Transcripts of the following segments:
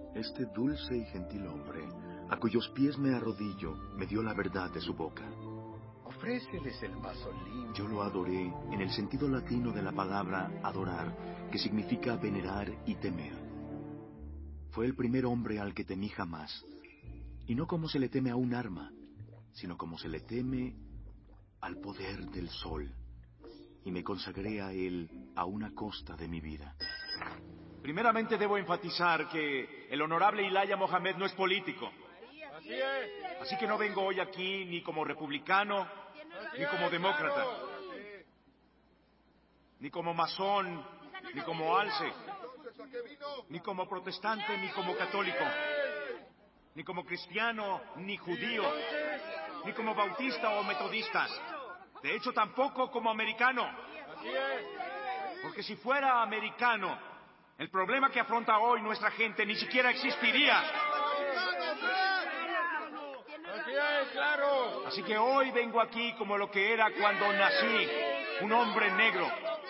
Este dulce y gentil hombre, a cuyos pies me arrodillo, me dio la verdad de su boca. Ofréceles el vaso limpio. Yo lo adoré en el sentido latino de la palabra adorar, que significa venerar y temer. Fue el primer hombre al que temí jamás, y no como se le teme a un arma, sino como se le teme al poder del sol, y me consagré a él a una costa de mi vida. Primeramente debo enfatizar que el honorable Elijah Mohammed no es político. Así es. Así que no vengo hoy aquí ni como republicano, ni como demócrata, ni como masón, ni como alce, ni como protestante, ni como católico, ni como cristiano, ni judío, ni como bautista o metodista. De hecho, tampoco como americano. Así es. Porque si fuera americano, el problema que afronta hoy nuestra gente ni siquiera existiría. Así es, claro. Así que hoy vengo aquí como lo que era cuando nací, un hombre negro.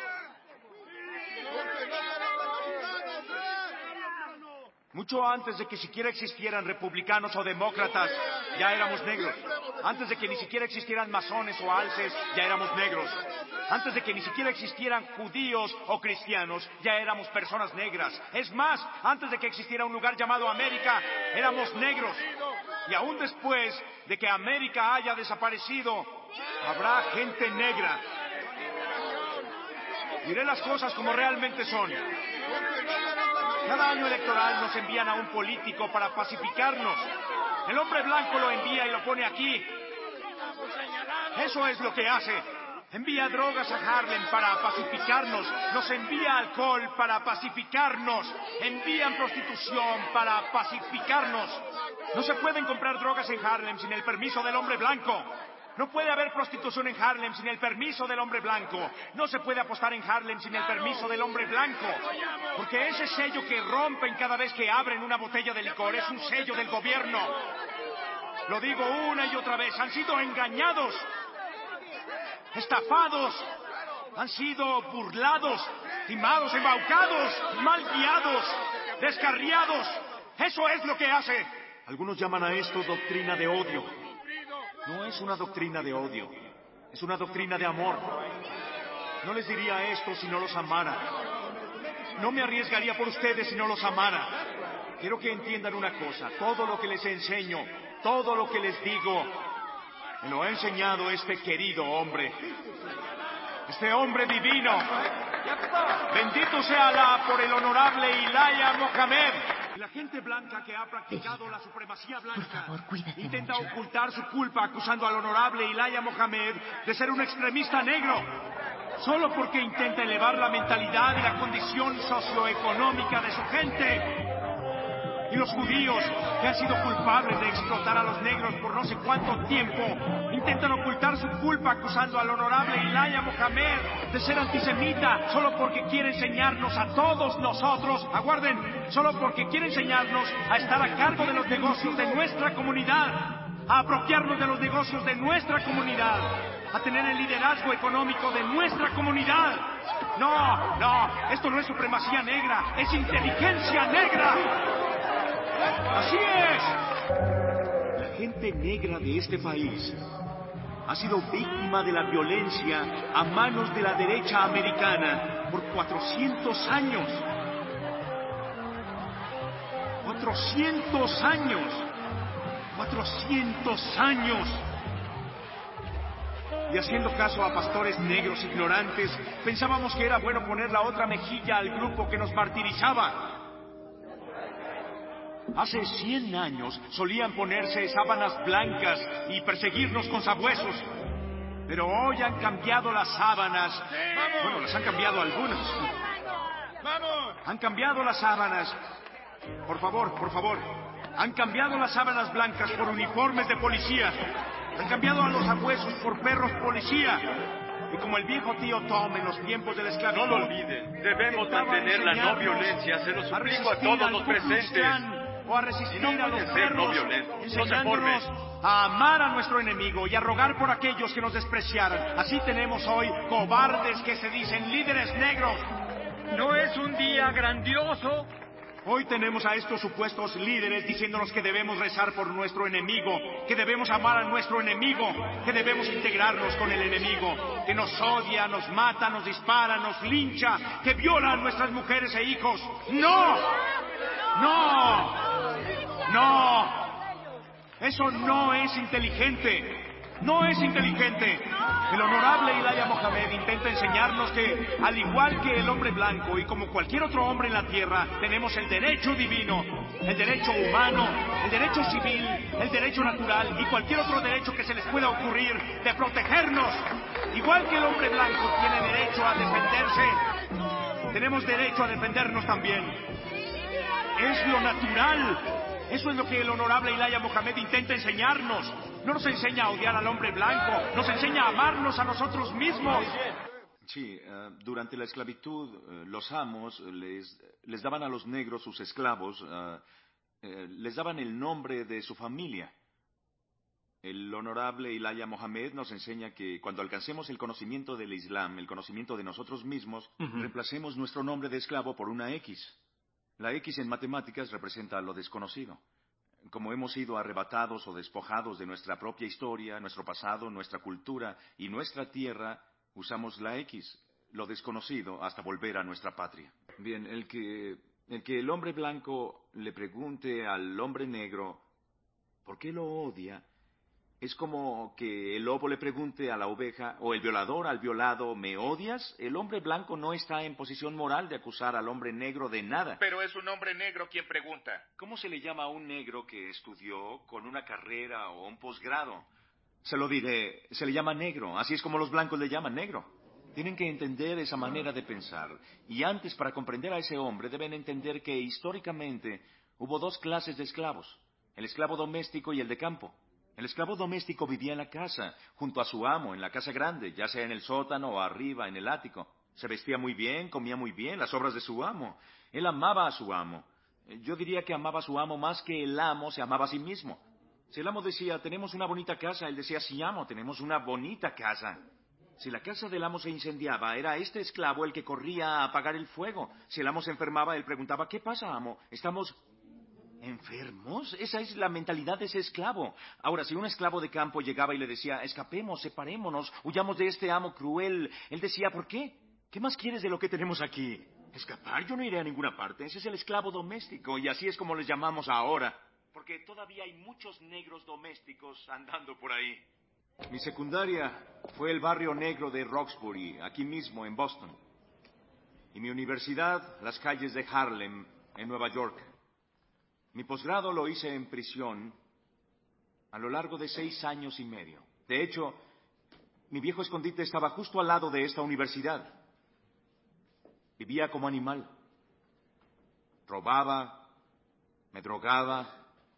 Mucho antes de que siquiera existieran republicanos o demócratas, ya éramos negros. Antes de que ni siquiera existieran masones o alces, ya éramos negros. Antes de que ni siquiera existieran judíos o cristianos, ya éramos personas negras. Es más, antes de que existiera un lugar llamado América, éramos negros. Y aún después de que América haya desaparecido, habrá gente negra. Diré las cosas como realmente son. Cada año electoral nos envían a un político para pacificarnos. El hombre blanco lo envía y lo pone aquí. Eso es lo que hace. Envía drogas a Harlem para pacificarnos. Nos envía alcohol para pacificarnos. Envían prostitución para pacificarnos. No se pueden comprar drogas en Harlem sin el permiso del hombre blanco. No puede haber prostitución en Harlem sin el permiso del hombre blanco. No se puede apostar en Harlem sin el permiso del hombre blanco. Porque ese sello que rompen cada vez que abren una botella de licor es un sello del gobierno. Lo digo una y otra vez, han sido engañados, estafados, han sido burlados, timados, embaucados, mal guiados, descarriados. Eso es lo que hace. Algunos llaman a esto doctrina de odio. No es una doctrina de odio, es una doctrina de amor. No les diría esto si no los amara. No me arriesgaría por ustedes si no los amara. Quiero que entiendan una cosa, todo lo que les enseño, todo lo que les digo, me lo ha enseñado este querido hombre. Este hombre divino. Bendito sea Alá por el honorable Elijah Mohammed. La gente blanca que ha practicado la supremacía blanca, por favor, cuídate intenta mucho. ocultar su culpa acusando al honorable Elijah Mohammed de ser un extremista negro, solo porque intenta elevar la mentalidad y la condición socioeconómica de su gente. Y los judíos, que han sido culpables de explotar a los negros por no sé cuánto tiempo, intentan ocultar su culpa acusando al honorable Elijah Mohammed de ser antisemita, solo porque quiere enseñarnos a todos nosotros, aguarden, solo porque quiere enseñarnos a estar a cargo de los negocios de nuestra comunidad, a apropiarnos de los negocios de nuestra comunidad, a tener el liderazgo económico de nuestra comunidad. No, esto no es supremacía negra, es inteligencia negra. ¡Así es! La gente negra de este país ha sido víctima de la violencia a manos de la derecha americana por 400 años. 400 años. 400 años. Y haciendo caso a pastores negros ignorantes, pensábamos que era bueno poner la otra mejilla al grupo que nos martirizaba. Hace 100 años solían ponerse sábanas blancas y perseguirnos con sabuesos. Pero hoy han cambiado las sábanas. Bueno, las han cambiado algunas. ¡Vamos! Han cambiado las sábanas. Por favor. Han cambiado las sábanas blancas por uniformes de policía. Han cambiado a los sabuesos por perros policía. Y como el viejo tío Tom en los tiempos de la esclavitud. No lo olviden, debemos mantener la no violencia, se lo suplico a todos los presentes. O a resistir Y no a los pueden ser no perros, violentos, no se enseñándonos formen. a amar a nuestro enemigo y a rogar por aquellos que nos despreciaran. Así tenemos hoy cobardes que se dicen líderes negros. ¿No es un día grandioso? Hoy tenemos a estos supuestos líderes diciéndonos que debemos rezar por nuestro enemigo, que debemos amar a nuestro enemigo, que debemos integrarnos con el enemigo, que nos odia, nos mata, nos dispara, nos lincha, que viola a nuestras mujeres e hijos. ¡No! ¡No! ¡No! Eso no es inteligente. No es inteligente. El honorable Elijah Mohammed intenta enseñarnos que, al igual que el hombre blanco y como cualquier otro hombre en la tierra, tenemos el derecho divino, el derecho humano, el derecho civil, el derecho natural y cualquier otro derecho que se les pueda ocurrir de protegernos. Igual que el hombre blanco tiene derecho a defenderse, tenemos derecho a defendernos también. Es lo natural. Eso es lo que el honorable Elijah Mohammed intenta enseñarnos. No nos enseña a odiar al hombre blanco, nos enseña a amarnos a nosotros mismos. Sí, durante la esclavitud, los amos les daban a los negros, sus esclavos, les daban el nombre de su familia. El honorable Elijah Mohammed nos enseña que cuando alcancemos el conocimiento del Islam, el conocimiento de nosotros mismos, reemplacemos nuestro nombre de esclavo por una X. La X en matemáticas representa lo desconocido. Como hemos sido arrebatados o despojados de nuestra propia historia, nuestro pasado, nuestra cultura y nuestra tierra, usamos la X, lo desconocido, hasta volver a nuestra patria. Bien, el que el hombre blanco le pregunte al hombre negro ¿por qué lo odia? Es como que el lobo le pregunte a la oveja, o el violador al violado, ¿me odias? El hombre blanco no está en posición moral de acusar al hombre negro de nada. Pero es un hombre negro quien pregunta. ¿Cómo se le llama a un negro que estudió con una carrera o un posgrado? Se lo diré, se le llama negro, así es como los blancos le llaman negro. Tienen que entender esa manera de pensar. Y antes, para comprender a ese hombre, deben entender que históricamente hubo dos clases de esclavos, el esclavo doméstico y el de campo. El esclavo doméstico vivía en la casa, junto a su amo, en la casa grande, ya sea en el sótano o arriba, en el ático. Se vestía muy bien, comía muy bien, las obras de su amo. Él amaba a su amo. Yo diría que amaba a su amo más que el amo se amaba a sí mismo. Si el amo decía, tenemos una bonita casa, él decía, sí, amo, tenemos una bonita casa. Si la casa del amo se incendiaba, era este esclavo el que corría a apagar el fuego. Si el amo se enfermaba, él preguntaba, ¿qué pasa, amo? ¿Estamos enfermos? Esa es la mentalidad de ese esclavo. Ahora, si un esclavo de campo llegaba y le decía, escapemos, separémonos, huyamos de este amo cruel, él decía, ¿por qué? ¿Qué más quieres de lo que tenemos aquí? ¿Escapar? Yo no iré a ninguna parte. Ese es el esclavo doméstico, y así es como les llamamos ahora. Porque todavía hay muchos negros domésticos andando por ahí. Mi secundaria fue el barrio negro de Roxbury, aquí mismo, en Boston. Y mi universidad, las calles de Harlem, en Nueva York. Mi posgrado lo hice en prisión a lo largo de 6 años y medio. De hecho, mi viejo escondite estaba justo al lado de esta universidad. Vivía como animal. Robaba, me drogaba,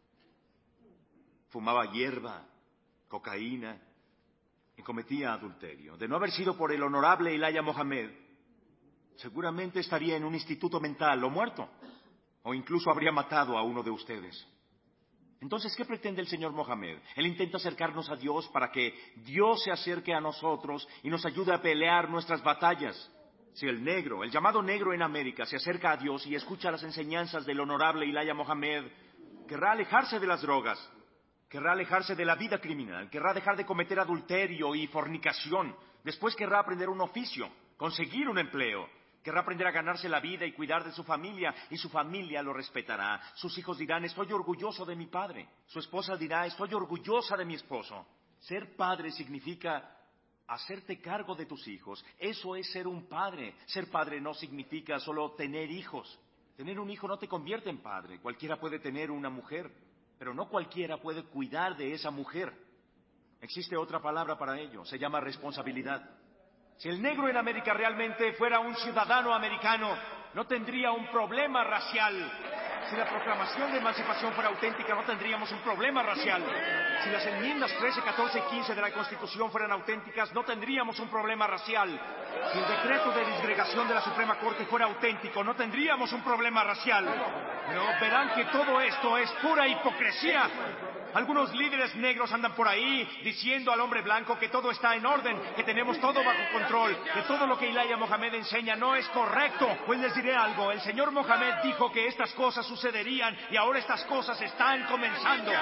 fumaba hierba, cocaína y cometía adulterio. De no haber sido por el honorable Elijah Mohammed, seguramente estaría en un instituto mental o muerto. O incluso habría matado a uno de ustedes. Entonces, ¿qué pretende el señor Mohammed? Él intenta acercarnos a Dios para que Dios se acerque a nosotros y nos ayude a pelear nuestras batallas. Si el negro, el llamado negro en América, se acerca a Dios y escucha las enseñanzas del honorable Elijah Mohammed, querrá alejarse de las drogas, querrá alejarse de la vida criminal, querrá dejar de cometer adulterio y fornicación, después querrá aprender un oficio, conseguir un empleo. Querrá aprender a ganarse la vida y cuidar de su familia, y su familia lo respetará. Sus hijos dirán, estoy orgulloso de mi padre. Su esposa dirá, estoy orgullosa de mi esposo. Ser padre significa hacerte cargo de tus hijos. Eso es ser un padre. Ser padre no significa solo tener hijos. Tener un hijo no te convierte en padre. Cualquiera puede tener una mujer, pero no cualquiera puede cuidar de esa mujer. Existe otra palabra para ello, se llama responsabilidad. Si el negro en América realmente fuera un ciudadano americano, no tendría un problema racial. Si la proclamación de emancipación fuera auténtica, no tendríamos un problema racial. Si las enmiendas 13, 14 y 15 de la Constitución fueran auténticas, no tendríamos un problema racial. Si el decreto de disgregación de la Suprema Corte fuera auténtico, no tendríamos un problema racial. Pero verán que todo esto es pura hipocresía. Algunos líderes negros andan por ahí diciendo al hombre blanco que todo está en orden, que tenemos todo bajo control, que todo lo que Elijah Mohammed enseña no es correcto. Pues les diré algo, el señor Mohammed dijo que estas cosas sucederían y ahora estas cosas están comenzando.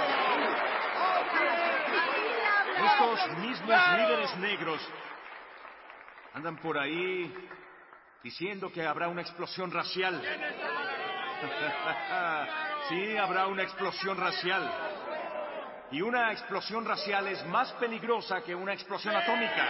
Estos mismos líderes negros andan por ahí diciendo que habrá una explosión racial. Sí, habrá una explosión racial. Y una explosión racial es más peligrosa que una explosión atómica.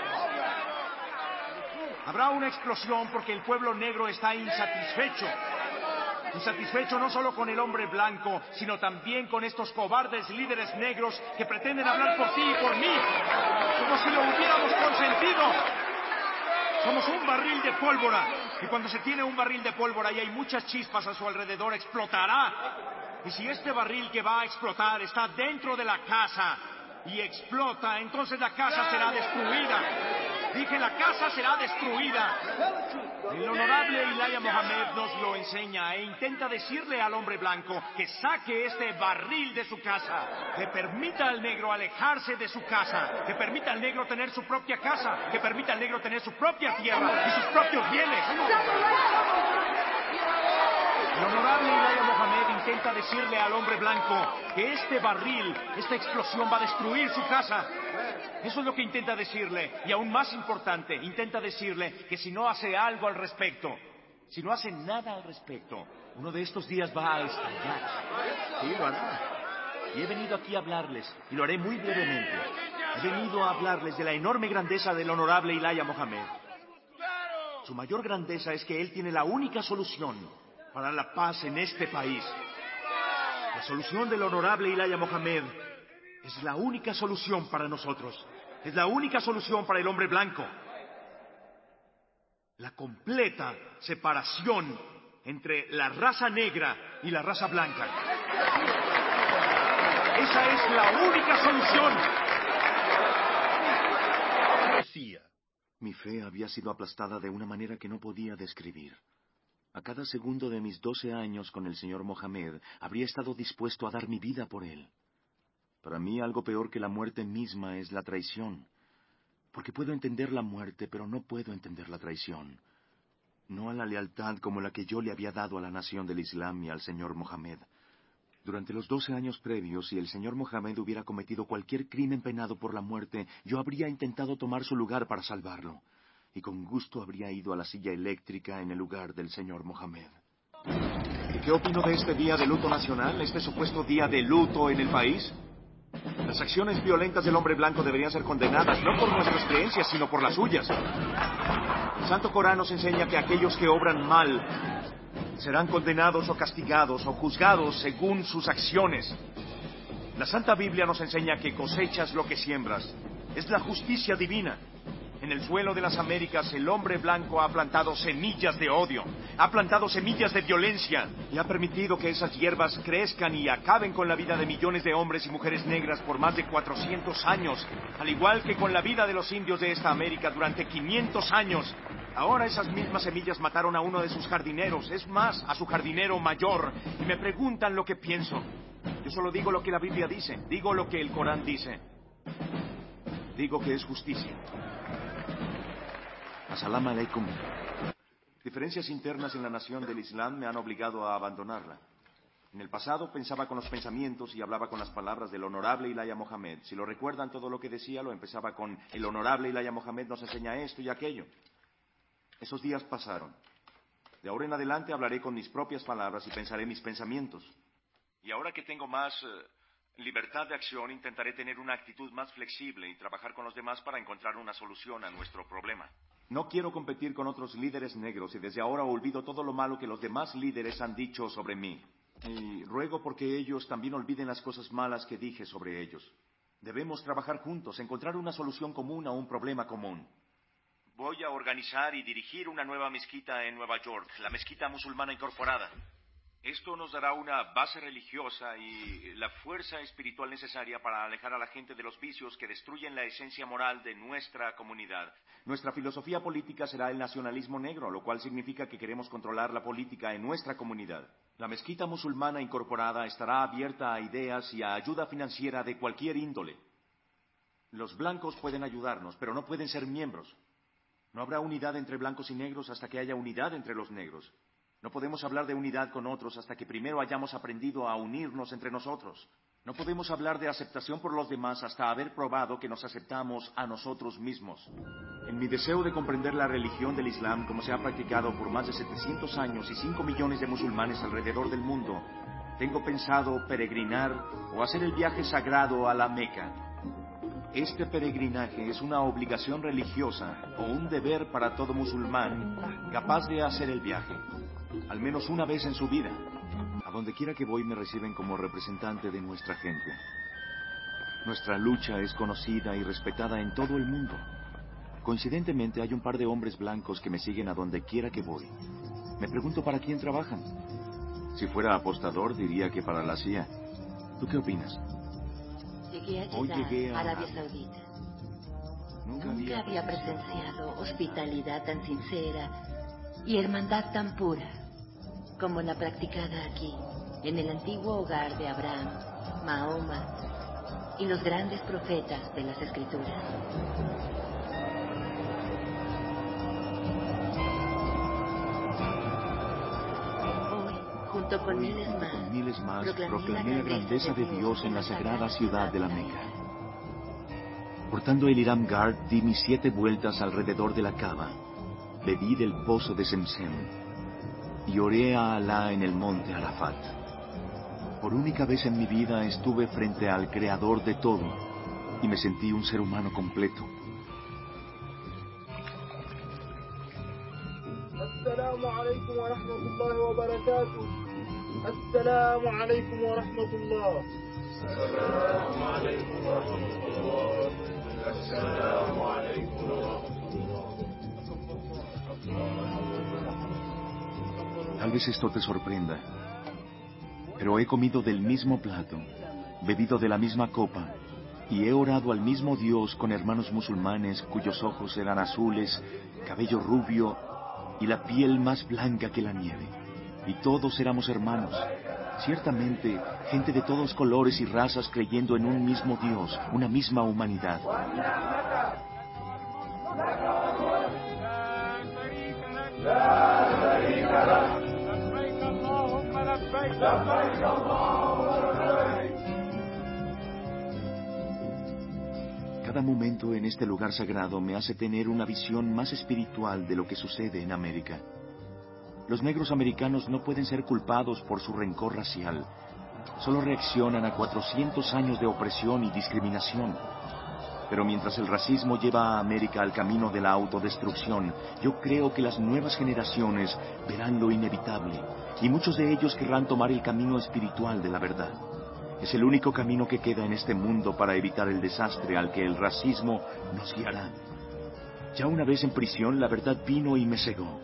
Habrá una explosión porque el pueblo negro está insatisfecho. Insatisfecho no solo con el hombre blanco, sino también con estos cobardes líderes negros que pretenden hablar por ti y por mí, como si lo hubiéramos consentido. Somos un barril de pólvora, y cuando se tiene un barril de pólvora y hay muchas chispas a su alrededor, explotará. Y si este barril que va a explotar está dentro de la casa y explota, entonces la casa será destruida. Dije, la casa será destruida. El honorable Elijah Mohammed nos lo enseña e intenta decirle al hombre blanco que saque este barril de su casa, que permita al negro alejarse de su casa, que permita al negro tener su propia casa, que permita al negro tener su propia tierra y sus propios bienes. El honorable Elijah Mohammed intenta decirle al hombre blanco que este barril, esta explosión va a destruir su casa. Eso es lo que intenta decirle. Y aún más importante, intenta decirle que si no hace algo al respecto, si no hace nada al respecto, uno de estos días va a estallar. Sí, lo hará. Y he venido aquí a hablarles, y lo haré muy brevemente. He venido a hablarles de la enorme grandeza del honorable Elijah Mohammed. Su mayor grandeza es que él tiene la única solución para la paz en este país. La solución del honorable Elijah Mohammed es la única solución para nosotros. Es la única solución para el hombre blanco. La completa separación entre la raza negra y la raza blanca. Esa es la única solución. Mi fe había sido aplastada de una manera que no podía describir. A cada segundo de mis 12 años con el señor Mohammed, habría estado dispuesto a dar mi vida por él. Para mí, algo peor que la muerte misma es la traición. Porque puedo entender la muerte, pero no puedo entender la traición. No a la lealtad como la que yo le había dado a la nación del Islam y al señor Mohammed. Durante los 12 años previos, si el señor Mohammed hubiera cometido cualquier crimen penado por la muerte, yo habría intentado tomar su lugar para salvarlo. Y con gusto habría ido a la silla eléctrica en el lugar del señor Mohammed. ¿Y qué opino de este día de luto nacional? ¿Este supuesto día de luto en el país? Las acciones violentas del hombre blanco deberían ser condenadas, no por nuestras creencias, sino por las suyas. El Santo Corán nos enseña que aquellos que obran mal serán condenados o castigados o juzgados según sus acciones. La Santa Biblia nos enseña que cosechas lo que siembras. Es la justicia divina. En el suelo de las Américas, el hombre blanco ha plantado semillas de odio, ha plantado semillas de violencia y ha permitido que esas hierbas crezcan y acaben con la vida de millones de hombres y mujeres negras por más de 400 años, al igual que con la vida de los indios de esta América durante 500 años. Ahora esas mismas semillas mataron a uno de sus jardineros, es más, a su jardinero mayor, y me preguntan lo que pienso. Yo solo digo lo que la Biblia dice, digo lo que el Corán dice. Digo que es justicia. Assalamu alaikum. Diferencias internas en la nación del Islam me han obligado a abandonarla. En el pasado pensaba con los pensamientos y hablaba con las palabras del honorable Elijah Mohammed. Si lo recuerdan, todo lo que decía lo empezaba con el honorable Elijah Mohammed nos enseña esto y aquello. Esos días pasaron. De ahora en adelante hablaré con mis propias palabras y pensaré mis pensamientos. Y ahora que tengo más libertad de acción, intentaré tener una actitud más flexible y trabajar con los demás para encontrar una solución a nuestro problema. No quiero competir con otros líderes negros y desde ahora olvido todo lo malo que los demás líderes han dicho sobre mí. Y ruego porque ellos también olviden las cosas malas que dije sobre ellos. Debemos trabajar juntos, encontrar una solución común a un problema común. Voy a organizar y dirigir una nueva mezquita en Nueva York, la Mezquita Musulmana Incorporada. Esto nos dará una base religiosa y la fuerza espiritual necesaria para alejar a la gente de los vicios que destruyen la esencia moral de nuestra comunidad. Nuestra filosofía política será el nacionalismo negro, lo cual significa que queremos controlar la política en nuestra comunidad. La mezquita musulmana incorporada estará abierta a ideas y a ayuda financiera de cualquier índole. Los blancos pueden ayudarnos, pero no pueden ser miembros. No habrá unidad entre blancos y negros hasta que haya unidad entre los negros. No podemos hablar de unidad con otros hasta que primero hayamos aprendido a unirnos entre nosotros. No podemos hablar de aceptación por los demás hasta haber probado que nos aceptamos a nosotros mismos. En mi deseo de comprender la religión del Islam como se ha practicado por más de 700 años y 5 millones de musulmanes alrededor del mundo, tengo pensado peregrinar o hacer el viaje sagrado a la Meca. Este peregrinaje es una obligación religiosa o un deber para todo musulmán capaz de hacer el viaje, al menos una vez en su vida. A donde quiera que voy me reciben como representante de nuestra gente. Nuestra lucha es conocida y respetada en todo el mundo. Coincidentemente hay un par de hombres blancos que me siguen a donde quiera que voy. Me pregunto para quién trabajan. Si fuera apostador diría que para la CIA. ¿Tú qué opinas? Hoy llegué a Arabia Saudita. Nunca había presenciado hospitalidad tan sincera y hermandad tan pura como la practicada aquí, en el antiguo hogar de Abraham, Mahoma y los grandes profetas de las Escrituras. Hoy, junto con miles más, proclamé la grandeza de Dios en la sagrada ciudad de la Meca. Portando el Iram Guard, di mis 7 vueltas alrededor de la Kaaba, bebí del pozo de Zemzem y oré a Alá en el monte Arafat. Por única vez en mi vida estuve frente al Creador de todo y me sentí un ser humano completo. Assalamu alaikum wa rahmatullahi wa barakatuh. Assalamu alaikum wa rahmatullah. Assalamu alaikum wa rahmatullah. Assalamu alaikum wa rahmatullah. Tal vez esto te sorprenda, pero he comido del mismo plato, bebido de la misma copa, y he orado al mismo Dios con hermanos musulmanes cuyos ojos eran azules, cabello rubio y la piel más blanca que la nieve. Y todos éramos hermanos, ciertamente gente de todos colores y razas creyendo en un mismo Dios, una misma humanidad. Cada momento en este lugar sagrado me hace tener una visión más espiritual de lo que sucede en América. Los negros americanos no pueden ser culpados por su rencor racial. Solo reaccionan a 400 años de opresión y discriminación. Pero mientras el racismo lleva a América al camino de la autodestrucción, yo creo que las nuevas generaciones verán lo inevitable, y muchos de ellos querrán tomar el camino espiritual de la verdad. Es el único camino que queda en este mundo para evitar el desastre al que el racismo nos guiará. Ya una vez en prisión, la verdad vino y me cegó.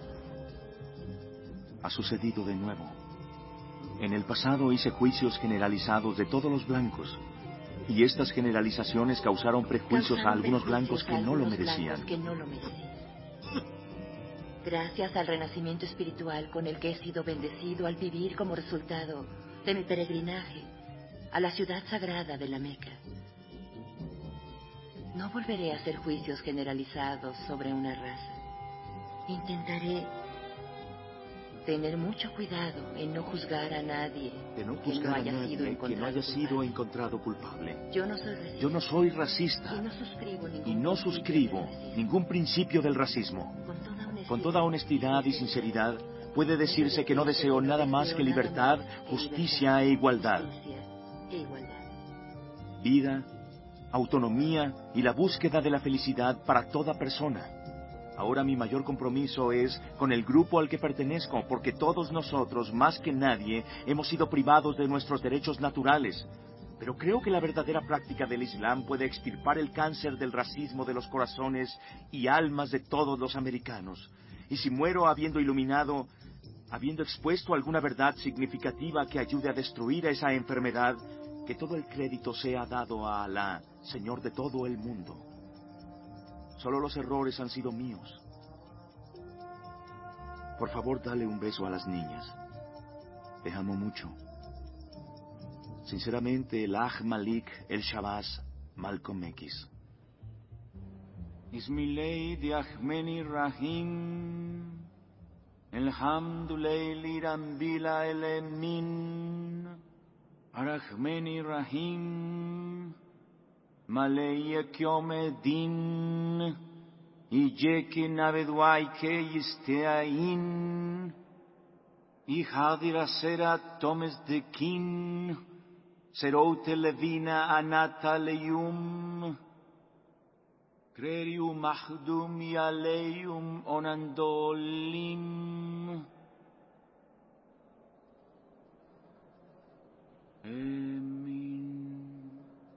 Ha sucedido de nuevo. En el pasado hice juicios generalizados de todos los blancos, y estas generalizaciones causaron prejuicios a algunos blancos que no lo merecían. Gracias al renacimiento espiritual con el que he sido bendecido al vivir como resultado de mi peregrinaje a la ciudad sagrada de la Meca, no volveré a hacer juicios generalizados sobre una raza. Intentaré tener mucho cuidado en no juzgar a nadie que no haya sido encontrado culpable. Yo no soy racista y no suscribo ningún principio del racismo. Con toda honestidad y sinceridad, puede decirse que no deseo nada más que libertad, justicia e igualdad. Vida, autonomía y la búsqueda de la felicidad para toda persona. Ahora mi mayor compromiso es con el grupo al que pertenezco, porque todos nosotros, más que nadie, hemos sido privados de nuestros derechos naturales. Pero creo que la verdadera práctica del Islam puede extirpar el cáncer del racismo de los corazones y almas de todos los americanos. Y si muero habiendo iluminado habiendo expuesto alguna verdad significativa que ayude a destruir esa enfermedad, que todo el crédito sea dado a Alá, Señor de todo el mundo. Solo los errores han sido míos. Por favor, dale un beso a las niñas. Te amo mucho. Sinceramente, el Aj Malik El Shabazz Malcolm X. Ismilei diachmeni rahim, elhamdulei rambila elemin, arachmeni rahim, malei kyomedin, ijeki naveduai ke yisteain, ihadirasera tomes de kin, seroute levina anata leyum, Crerium mahdum y aleium onandolim. Amen.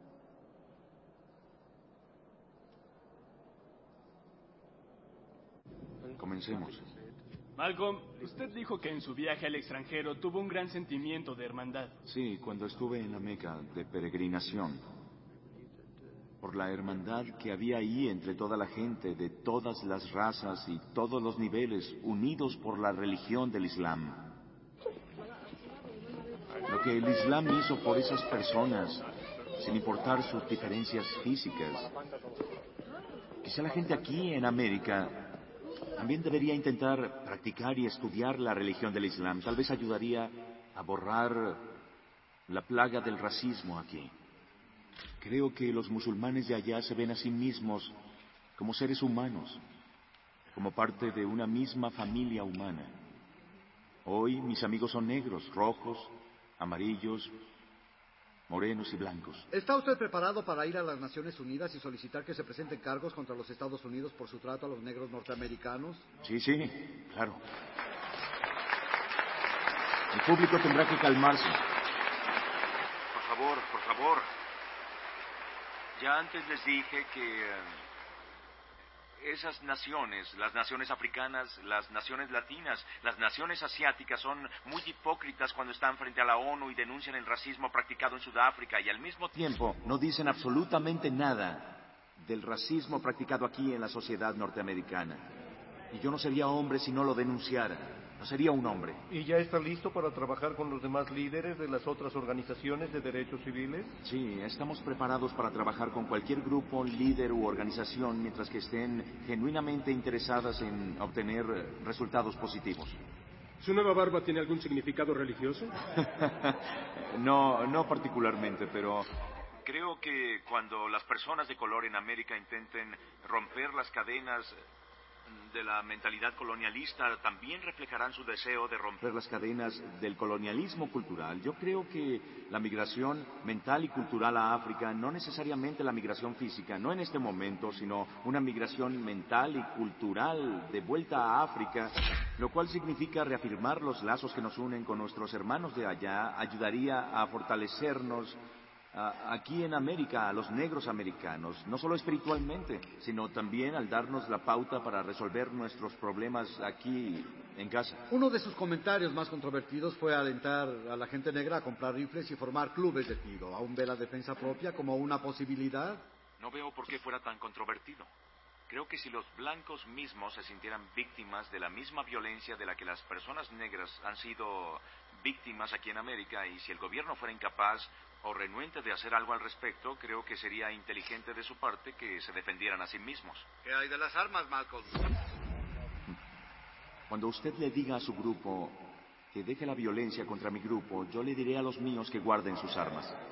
Comencemos. Malcolm, usted dijo que en su viaje al extranjero tuvo un gran sentimiento de hermandad. Sí, cuando estuve en la Meca de peregrinación. Por la hermandad que había ahí entre toda la gente de todas las razas y todos los niveles, unidos por la religión del Islam. Lo que el Islam hizo por esas personas, sin importar sus diferencias físicas. Quizá la gente aquí en América también debería intentar practicar y estudiar la religión del Islam. Tal vez ayudaría a borrar la plaga del racismo aquí. Creo que los musulmanes de allá se ven a sí mismos como seres humanos, como parte de una misma familia humana. Hoy mis amigos son negros, rojos, amarillos, morenos y blancos. ¿Está usted preparado para ir a las Naciones Unidas y solicitar que se presenten cargos contra los Estados Unidos por su trato a los negros norteamericanos? Sí, claro. El público tendrá que calmarse. Por favor. Ya antes les dije que esas naciones, las naciones africanas, las naciones latinas, las naciones asiáticas son muy hipócritas cuando están frente a la ONU y denuncian el racismo practicado en Sudáfrica y al mismo tiempo no dicen absolutamente nada del racismo practicado aquí en la sociedad norteamericana. Y yo no sería hombre si no lo denunciara. No sería un hombre. ¿Y ya está listo para trabajar con los demás líderes de las otras organizaciones de derechos civiles? Sí, estamos preparados para trabajar con cualquier grupo, líder u organización mientras que estén genuinamente interesadas en obtener resultados positivos. ¿Su nueva barba tiene algún significado religioso? No particularmente, pero creo que cuando las personas de color en América intenten romper las cadenas de la mentalidad colonialista, también reflejarán su deseo de romper las cadenas del colonialismo cultural. Yo creo que la migración mental y cultural a África, no necesariamente la migración física, no en este momento, sino una migración mental y cultural de vuelta a África, lo cual significa reafirmar los lazos que nos unen con nuestros hermanos de allá, ayudaría a fortalecernos aquí en América, a los negros americanos, no solo espiritualmente, sino también al darnos la pauta para resolver nuestros problemas aquí en casa. Uno de sus comentarios más controvertidos fue alentar a la gente negra a comprar rifles y formar clubes de tiro. ¿Aún ve la defensa propia como una posibilidad? No veo por qué fuera tan controvertido. Creo que si los blancos mismos se sintieran víctimas de la misma violencia de la que las personas negras han sido víctimas aquí en América, y si el gobierno fuera incapaz o renuente de hacer algo al respecto, creo que sería inteligente de su parte que se defendieran a sí mismos. ¿Qué hay de las armas, Malcolm? Cuando usted le diga a su grupo que deje la violencia contra mi grupo, yo le diré a los míos que guarden sus armas.